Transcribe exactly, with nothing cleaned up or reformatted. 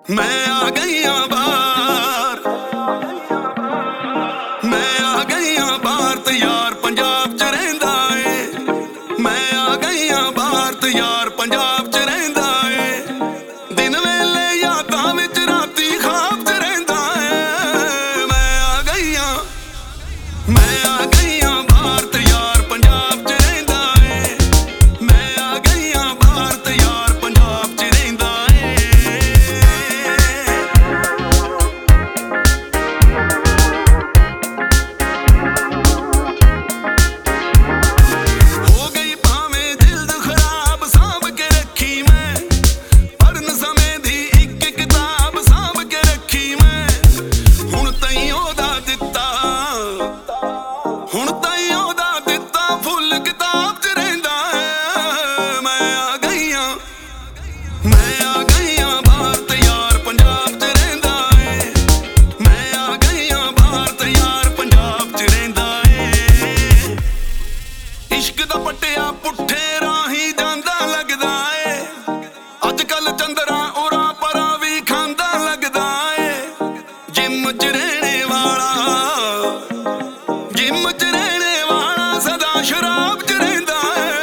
मैं आ गईया बाहर, मैं आ गईया बाहर ते यार पंजाब च रहिंदा ए। मैं आ गईया बाहर ते यार पंजाब च रहिंदा ए। दिन वेले यादां विच राती ख्वाब च रहिंदा ए। मैं आ गईया, मैं आ गईया बाहर ते यार पंजाब च रहिंदा ए। मैं आ गईया बाहर ते यार पंजाब च रहिंदा ए। हो गई भावें जिल्द खराब सांभ के रखी मैं, पढ़न समय दी इक किताब सांभ के रखी मैं। हुण तई ओदा दित्ता, हुण तई ओदा दित्ता फुल किताब च रहिंदा है। मैं आ गईया, मैं आ गईया बाहर ते यार पंजाब च रहिंदा ए। मैं आ गईया बाहर ते यार पंजाब च रहिंदा ए। इश्क दा पट्टिया पुट्ठे राही जांदा लगदा ए। अज कल चंदरा उरा परा भी खांदा लगदा ए। जिम च रहने वाला, जिम च रहने वाला सदा शराब च रहिंदा ए।